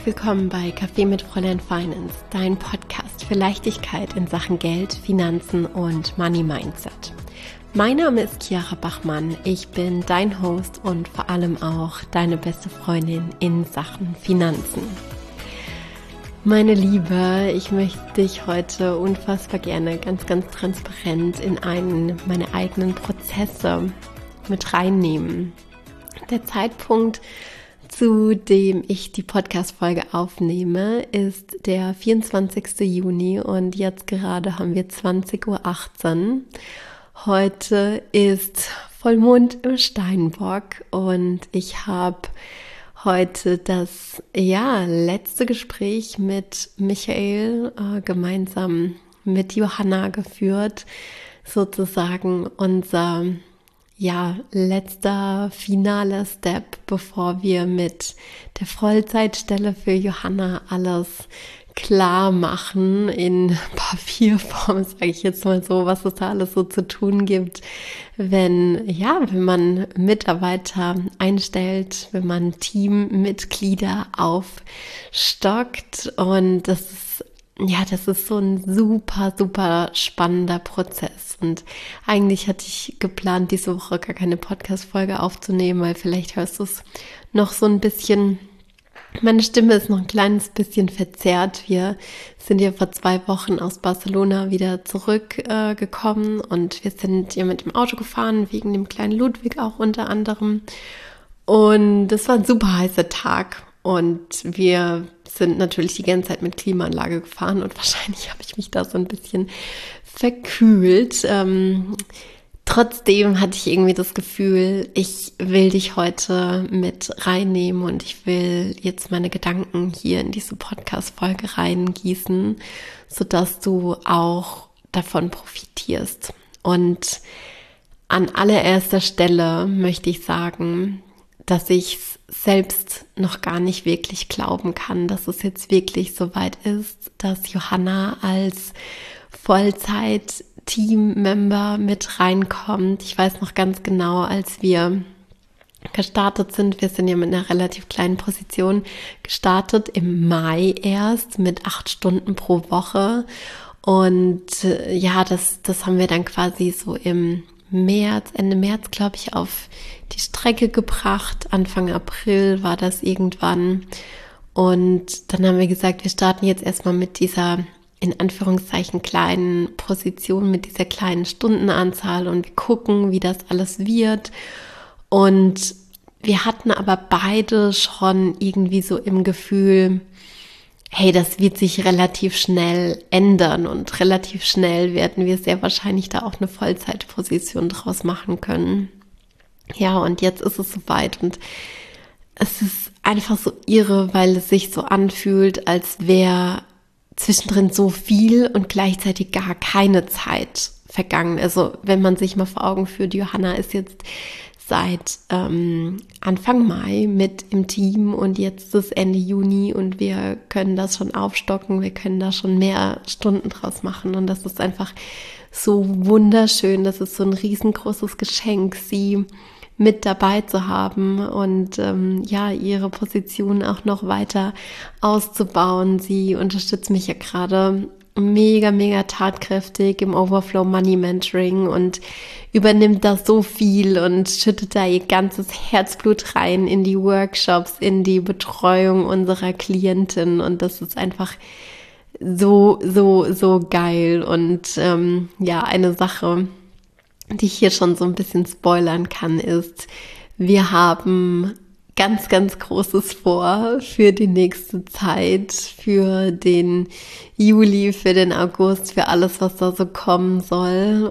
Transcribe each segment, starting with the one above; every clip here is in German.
Herzlich willkommen bei Kaffee mit Fräulein Finance, dein Podcast für Leichtigkeit in Sachen Geld, Finanzen und Money Mindset. Mein Name ist Chiara Bachmann, ich bin dein Host und vor allem auch deine beste Freundin in Sachen Finanzen. Meine Liebe, ich möchte dich heute unfassbar gerne ganz transparent in einen meiner eigenen Prozesse mit reinnehmen. Der Zeitpunkt, zu dem ich die Podcast-Folge aufnehme, ist der 24. Juni und jetzt gerade haben wir 20:18 Uhr. Heute ist Vollmond im Steinbock und ich habe heute das letzte Gespräch mit Michael gemeinsam mit Johanna geführt, sozusagen unser letzter finaler Step, bevor wir mit der Vollzeitstelle für Johanna alles klar machen in Papierform, sage ich jetzt mal so, was es da alles so zu tun gibt, wenn man Mitarbeiter einstellt, wenn man Teammitglieder aufstockt, und das ist so ein super spannender Prozess. Und eigentlich hatte ich geplant, diese Woche gar keine Podcast-Folge aufzunehmen, weil vielleicht hörst du es noch so ein bisschen. Meine Stimme ist noch ein kleines bisschen verzerrt. Wir sind ja vor 2 Wochen aus Barcelona wieder zurückgekommen und wir sind ja mit dem Auto gefahren, wegen dem kleinen Ludwig auch unter anderem. Und es war ein super heißer Tag und wir sind natürlich die ganze Zeit mit Klimaanlage gefahren und wahrscheinlich habe ich mich da so ein bisschen verkühlt. Trotzdem hatte ich irgendwie das Gefühl, ich will dich heute mit reinnehmen und ich will jetzt meine Gedanken hier in diese Podcast-Folge reingießen, sodass du auch davon profitierst. Und an allererster Stelle möchte ich sagen, dass ich selbst noch gar nicht wirklich glauben kann, dass es jetzt wirklich so weit ist, dass Johanna als Vollzeit-Team-Member mit reinkommt. Ich weiß noch ganz genau, als wir gestartet sind, wir sind ja mit einer relativ kleinen Position gestartet, im Mai erst mit 8 Stunden pro Woche. Und das haben wir dann quasi so im Ende März, glaube ich, auf die Strecke gebracht. Anfang April war das irgendwann. Und dann haben wir gesagt, wir starten jetzt erstmal mit dieser, in Anführungszeichen, kleinen Position, mit dieser kleinen Stundenanzahl und wir gucken, wie das alles wird. Und wir hatten aber beide schon irgendwie so im Gefühl, hey, das wird sich relativ schnell ändern und relativ schnell werden wir sehr wahrscheinlich da auch eine Vollzeitposition draus machen können. Ja, und jetzt ist es soweit und es ist einfach so irre, weil es sich so anfühlt, als wäre zwischendrin so viel und gleichzeitig gar keine Zeit vergangen. Also wenn man sich mal vor Augen führt, Johanna ist jetzt seit Anfang Mai mit im Team und jetzt ist Ende Juni und wir können das schon aufstocken, wir können da schon mehr Stunden draus machen und das ist einfach so wunderschön, das ist so ein riesengroßes Geschenk, sie mit dabei zu haben und ihre Position auch noch weiter auszubauen. Sie unterstützt mich ja gerade mega tatkräftig im Overflow Money Mentoring und übernimmt da so viel und schüttet da ihr ganzes Herzblut rein in die Workshops, in die Betreuung unserer Klientin und das ist einfach so geil und eine Sache, die ich hier schon so ein bisschen spoilern kann, ist, wir haben ganz Großes vor für die nächste Zeit, für den Juli, für den August, für alles, was da so kommen soll.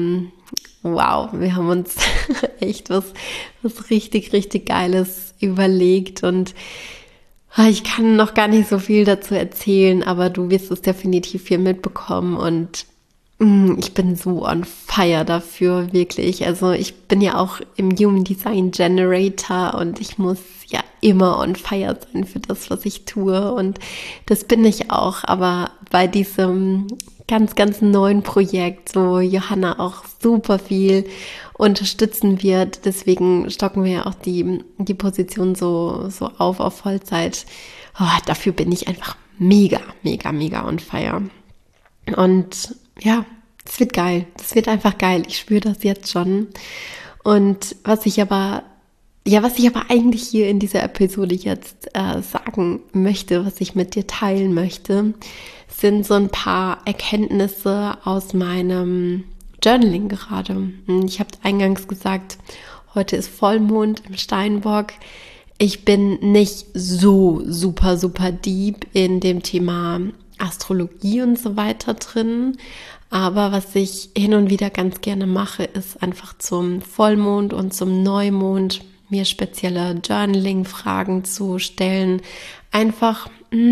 Wow, wir haben uns echt was richtig Geiles überlegt und ich kann noch gar nicht so viel dazu erzählen, aber du wirst es definitiv hier mitbekommen und ich bin so on fire dafür, wirklich. Also ich bin ja auch im Human Design Generator und ich muss ja immer on fire sein für das, was ich tue und das bin ich auch. Aber bei diesem ganz neuen Projekt, wo Johanna auch super viel unterstützen wird, deswegen stocken wir ja auch die Position so auf Vollzeit dafür bin ich einfach mega, mega, mega on fire. Und ja, es wird geil. Das wird einfach geil. Ich spüre das jetzt schon. Und was ich aber eigentlich hier in dieser Episode jetzt sagen möchte, was ich mit dir teilen möchte, sind so ein paar Erkenntnisse aus meinem Journaling gerade. Ich habe eingangs gesagt, heute ist Vollmond im Steinbock. Ich bin nicht so super, super deep in dem Thema Astrologie und so weiter drin. Aber was ich hin und wieder ganz gerne mache, ist einfach zum Vollmond und zum Neumond mir spezielle Journaling-Fragen zu stellen. Einfach,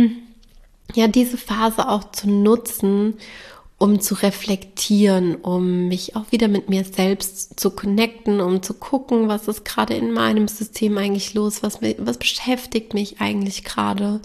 diese Phase auch zu nutzen, um zu reflektieren, um mich auch wieder mit mir selbst zu connecten, um zu gucken, was ist gerade in meinem System eigentlich los, was beschäftigt mich eigentlich gerade.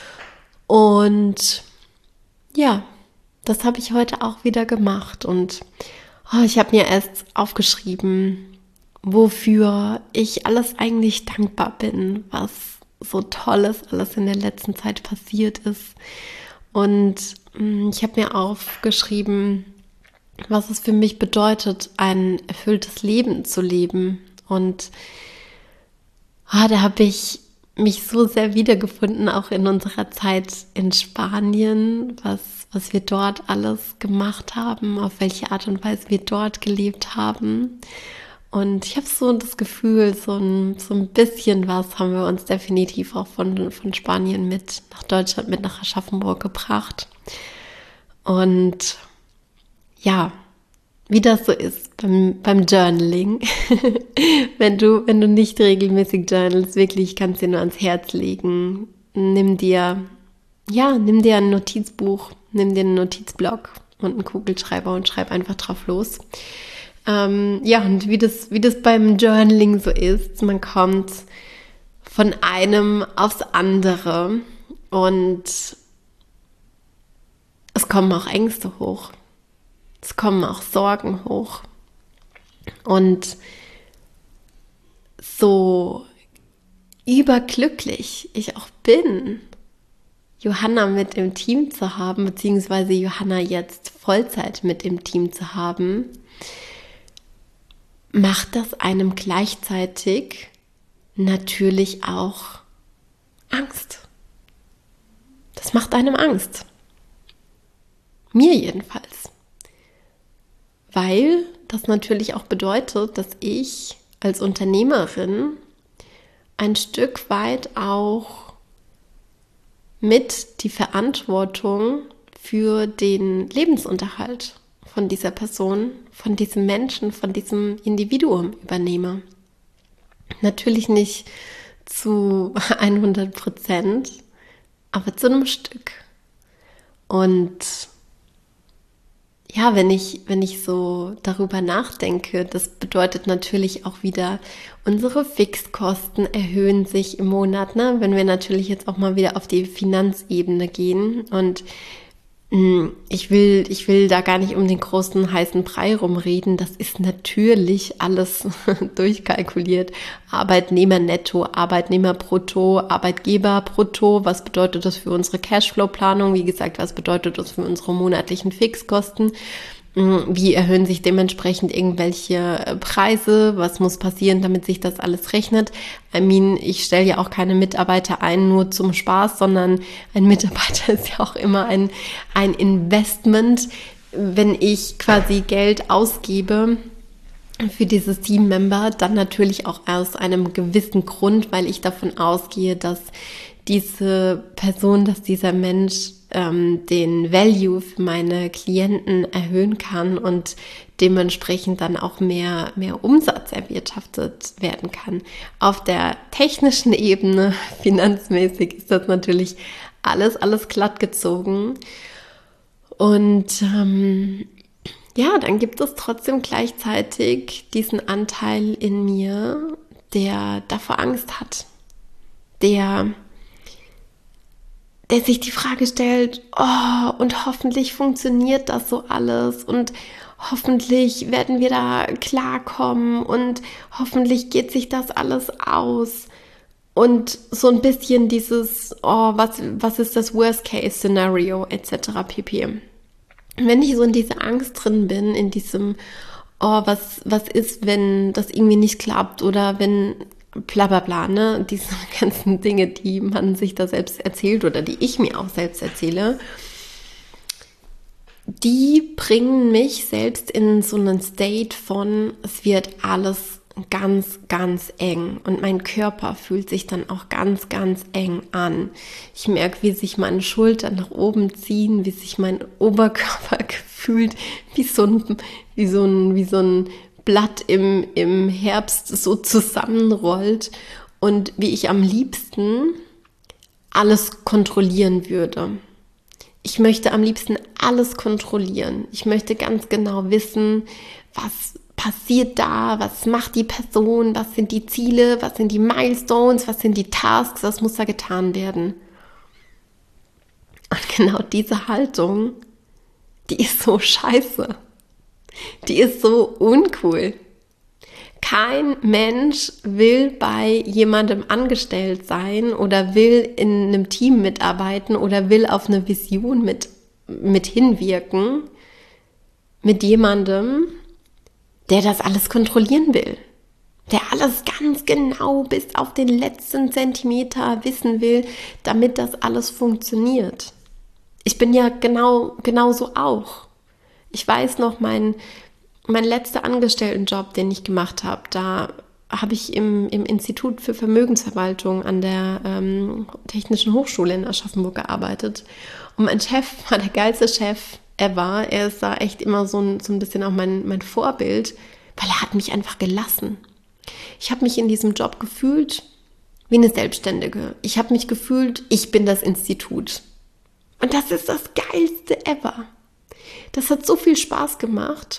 Und ja, das habe ich heute auch wieder gemacht und ich habe mir erst aufgeschrieben, wofür ich alles eigentlich dankbar bin, was so Tolles alles in der letzten Zeit passiert ist. Und ich habe mir aufgeschrieben, was es für mich bedeutet, ein erfülltes Leben zu leben. Und da habe ich mich so sehr wiedergefunden, auch in unserer Zeit in Spanien, was wir dort alles gemacht haben, auf welche Art und Weise wir dort gelebt haben. Und ich habe so das Gefühl, so ein bisschen was haben wir uns definitiv auch von Spanien mit nach Deutschland, mit nach Aschaffenburg gebracht. Und ja, wie das so ist beim Journaling, wenn du nicht regelmäßig journalst, wirklich kannst du dir nur ans Herz legen. Nimm dir ein Notizbuch, nimm dir einen Notizblock und einen Kugelschreiber und schreib einfach drauf los. Und wie das beim Journaling so ist, man kommt von einem aufs andere und es kommen auch Ängste hoch. Es kommen auch Sorgen hoch. Und so überglücklich ich auch bin, Johanna mit im Team zu haben, beziehungsweise Johanna jetzt Vollzeit mit im Team zu haben, macht das einem gleichzeitig natürlich auch Angst. Das macht einem Angst. Mir jedenfalls. Weil das natürlich auch bedeutet, dass ich als Unternehmerin ein Stück weit auch mit die Verantwortung für den Lebensunterhalt von dieser Person, von diesem Menschen, von diesem Individuum übernehme. Natürlich nicht zu 100%, aber zu einem Stück. Und ja, wenn ich so darüber nachdenke, das bedeutet natürlich auch wieder, unsere Fixkosten erhöhen sich im Monat, ne? Wenn wir natürlich jetzt auch mal wieder auf die Finanzebene gehen. Und ich will da gar nicht um den großen heißen Brei rumreden. Das ist natürlich alles durchkalkuliert. Arbeitnehmer netto, Arbeitnehmer brutto, Arbeitgeber brutto. Was bedeutet das für unsere Cashflow-Planung? Wie gesagt, was bedeutet das für unsere monatlichen Fixkosten? Wie erhöhen sich dementsprechend irgendwelche Preise? Was muss passieren, damit sich das alles rechnet? Ich stelle ja auch keine Mitarbeiter ein nur zum Spaß, sondern ein Mitarbeiter ist ja auch immer ein Investment. Wenn ich quasi Geld ausgebe für dieses Teammember, dann natürlich auch aus einem gewissen Grund, weil ich davon ausgehe, dass diese Person, dass dieser Mensch den Value für meine Klienten erhöhen kann und dementsprechend dann auch mehr Umsatz erwirtschaftet werden kann. Auf der technischen Ebene, finanzmäßig, ist das natürlich alles glatt gezogen. Und dann gibt es trotzdem gleichzeitig diesen Anteil in mir, der davor Angst hat, der sich die Frage stellt, und hoffentlich funktioniert das so alles und hoffentlich werden wir da klarkommen und hoffentlich geht sich das alles aus. Und so ein bisschen dieses, oh, was ist das Worst-Case-Szenario etc. pp. Wenn ich so in dieser Angst drin bin, in diesem, oh, was ist, wenn das irgendwie nicht klappt oder wenn bla bla bla, ne, diese ganzen Dinge, die man sich da selbst erzählt oder die ich mir auch selbst erzähle, die bringen mich selbst in so einen State von, es wird alles ganz, ganz eng und mein Körper fühlt sich dann auch ganz, ganz eng an. Ich merke, wie sich meine Schultern nach oben ziehen, wie sich mein Oberkörper fühlt, wie so ein Blatt im Herbst so zusammenrollt und wie ich am liebsten alles kontrollieren würde. Ich möchte am liebsten alles kontrollieren. Ich möchte ganz genau wissen, was passiert da, was macht die Person, was sind die Ziele, was sind die Milestones, was sind die Tasks, was muss da getan werden. Und genau diese Haltung, die ist so scheiße. Die ist so uncool. Kein Mensch will bei jemandem angestellt sein oder will in einem Team mitarbeiten oder will auf eine Vision mit hinwirken mit jemandem, der das alles kontrollieren will, der alles ganz genau bis auf den letzten Zentimeter wissen will, damit das alles funktioniert. Ich bin ja genauso auch. Ich weiß noch, mein letzter Angestelltenjob, den ich gemacht habe, da habe ich im Institut für Vermögensverwaltung an der Technischen Hochschule in Aschaffenburg gearbeitet. Und mein Chef war der geilste Chef ever. Er ist da echt immer so ein bisschen auch mein Vorbild, weil er hat mich einfach gelassen. Ich habe mich in diesem Job gefühlt wie eine Selbstständige. Ich habe mich gefühlt, ich bin das Institut. Und das ist das Geilste ever. Das hat so viel Spaß gemacht.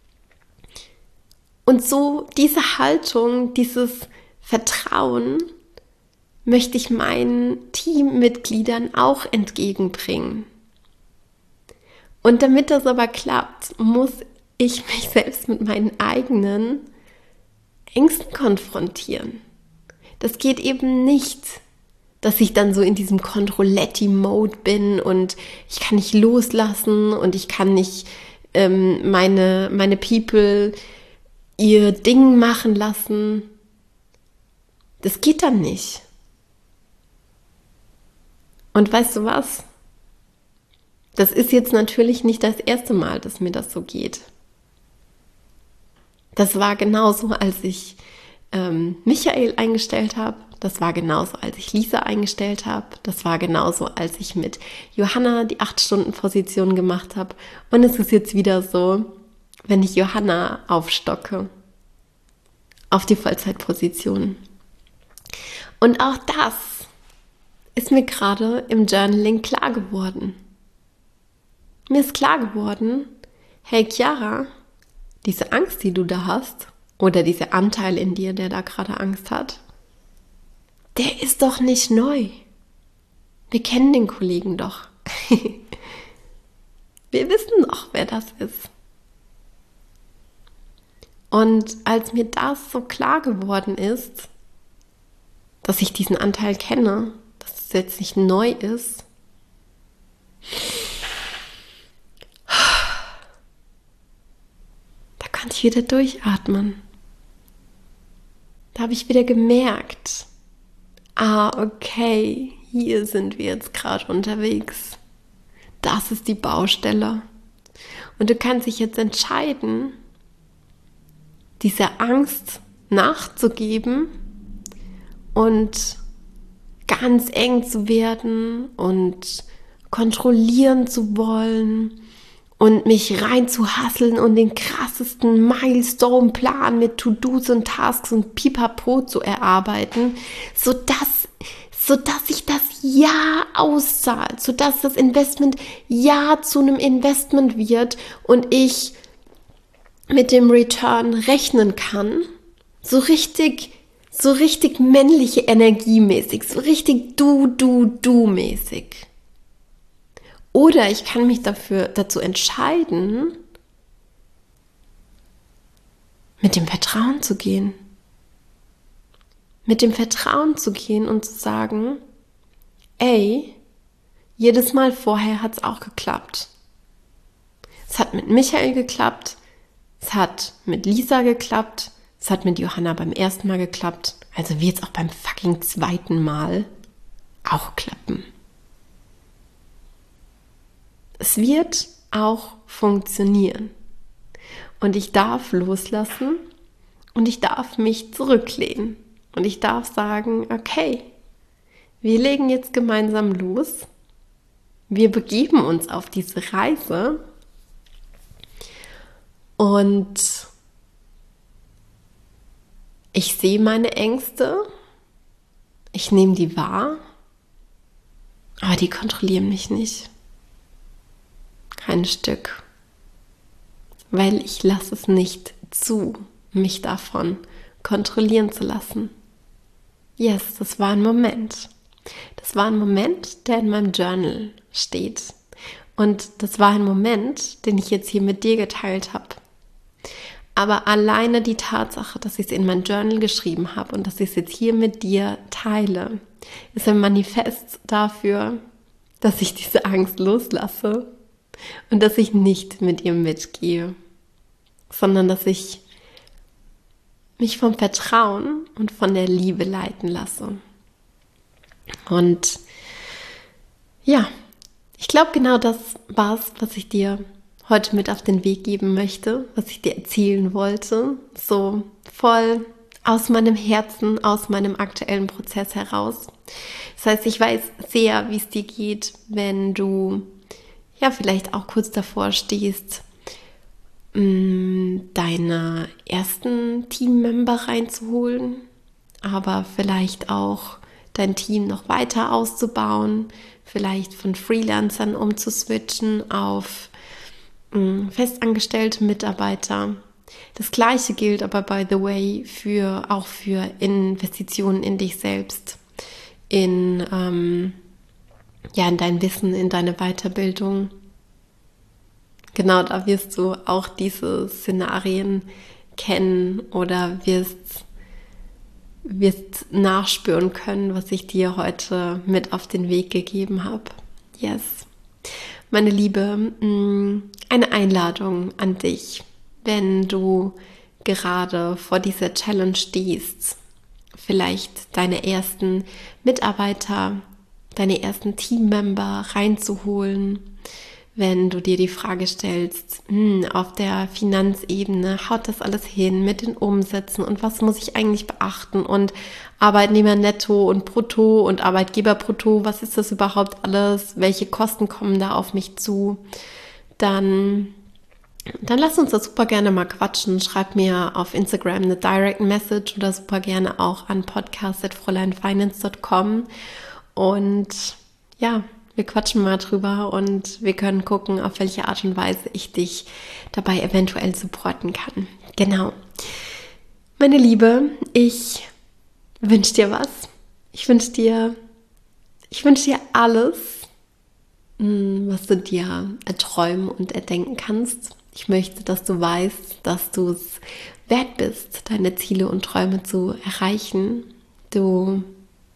Und so diese Haltung, dieses Vertrauen möchte ich meinen Teammitgliedern auch entgegenbringen. Und damit das aber klappt, muss ich mich selbst mit meinen eigenen Ängsten konfrontieren. Das geht eben nicht, dass ich dann so in diesem Controletti-Mode bin und ich kann nicht loslassen und ich kann nicht meine People ihr Ding machen lassen. Das geht dann nicht. Und weißt du was? Das ist jetzt natürlich nicht das erste Mal, dass mir das so geht. Das war genauso, als ich Michael eingestellt habe. Das war genauso, als ich Lisa eingestellt habe. Das war genauso, als ich mit Johanna die 8-Stunden-Position gemacht habe. Und es ist jetzt wieder so, wenn ich Johanna aufstocke auf die Vollzeitposition. Und auch das ist mir gerade im Journaling klar geworden. Mir ist klar geworden, hey Chiara, diese Angst, die du da hast, oder dieser Anteil in dir, der da gerade Angst hat, der ist doch nicht neu. Wir kennen den Kollegen doch. Wir wissen doch, wer das ist. Und als mir das so klar geworden ist, dass ich diesen Anteil kenne, dass es jetzt nicht neu ist, da konnte ich wieder durchatmen. Da habe ich wieder gemerkt, okay, hier sind wir jetzt gerade unterwegs. Das ist die Baustelle. Und du kannst dich jetzt entscheiden, dieser Angst nachzugeben und ganz eng zu werden und kontrollieren zu wollen und mich rein zu hasseln und den krassesten Milestone-Plan mit To-Dos und Tasks und Pipapo zu erarbeiten, sodass sich das Jahr auszahlt, sodass das Investment ja zu einem Investment wird und ich mit dem Return rechnen kann, so richtig männliche Energiemäßig, so richtig du-mäßig. Oder ich kann mich dazu entscheiden, mit dem Vertrauen zu gehen. mit dem Vertrauen zu gehen und zu sagen, ey, jedes Mal vorher hat es auch geklappt. Es hat mit Michael geklappt, es hat mit Lisa geklappt, es hat mit Johanna beim ersten Mal geklappt, also wird es auch beim fucking zweiten Mal auch klappen. Es wird auch funktionieren. Und ich darf loslassen und ich darf mich zurücklehnen. Und ich darf sagen, okay, wir legen jetzt gemeinsam los. Wir begeben uns auf diese Reise. Und ich sehe meine Ängste. Ich nehme die wahr. Aber die kontrollieren mich nicht. Kein Stück. Weil ich lasse es nicht zu, mich davon kontrollieren zu lassen. Yes, das war ein Moment. Das war ein Moment, der in meinem Journal steht. Und das war ein Moment, den ich jetzt hier mit dir geteilt habe. Aber alleine die Tatsache, dass ich es in mein Journal geschrieben habe und dass ich es jetzt hier mit dir teile, ist ein Manifest dafür, dass ich diese Angst loslasse und dass ich nicht mit ihr mitgehe, sondern dass ich mich vom Vertrauen und von der Liebe leiten lasse. Und ja, ich glaube, genau das war es, was ich dir heute mit auf den Weg geben möchte, was ich dir erzählen wollte, so voll aus meinem Herzen, aus meinem aktuellen Prozess heraus. Das heißt, ich weiß sehr, wie es dir geht, wenn du ja vielleicht auch kurz davor stehst, deine ersten Teammember reinzuholen, aber vielleicht auch dein Team noch weiter auszubauen, vielleicht von Freelancern umzuswitchen auf festangestellte Mitarbeiter. Das Gleiche gilt aber, by the way, auch für Investitionen in dich selbst, in dein Wissen, in deine Weiterbildung. Genau, da wirst du auch diese Szenarien kennen oder wirst nachspüren können, was ich dir heute mit auf den Weg gegeben habe. Yes. Meine Liebe, eine Einladung an dich, wenn du gerade vor dieser Challenge stehst, vielleicht deine ersten Mitarbeiter, deine ersten Teammember reinzuholen, wenn du dir die Frage stellst, auf der Finanzebene, haut das alles hin mit den Umsätzen und was muss ich eigentlich beachten und Arbeitnehmer netto und brutto und Arbeitgeber brutto, was ist das überhaupt alles, welche Kosten kommen da auf mich zu, dann lass uns das super gerne mal quatschen, schreib mir auf Instagram eine Direct Message oder super gerne auch an podcast@fräuleinfinance.com und ja, wir quatschen mal drüber und wir können gucken, auf welche Art und Weise ich dich dabei eventuell supporten kann. Genau. Meine Liebe, ich wünsche dir was. Ich wünsche dir alles, was du dir erträumen und erdenken kannst. Ich möchte, dass du weißt, dass du es wert bist, deine Ziele und Träume zu erreichen. Du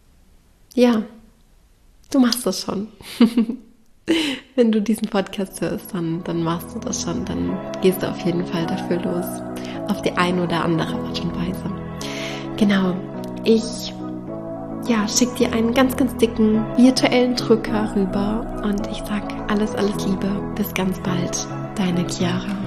machst das schon. Wenn du diesen Podcast hörst, dann machst du das schon. Dann gehst du auf jeden Fall dafür los. Auf die eine oder andere Art und Weise. Genau. Ich schicke dir einen ganz, ganz dicken virtuellen Drücker rüber. Und ich sage alles, alles Liebe. Bis ganz bald. Deine Chiara.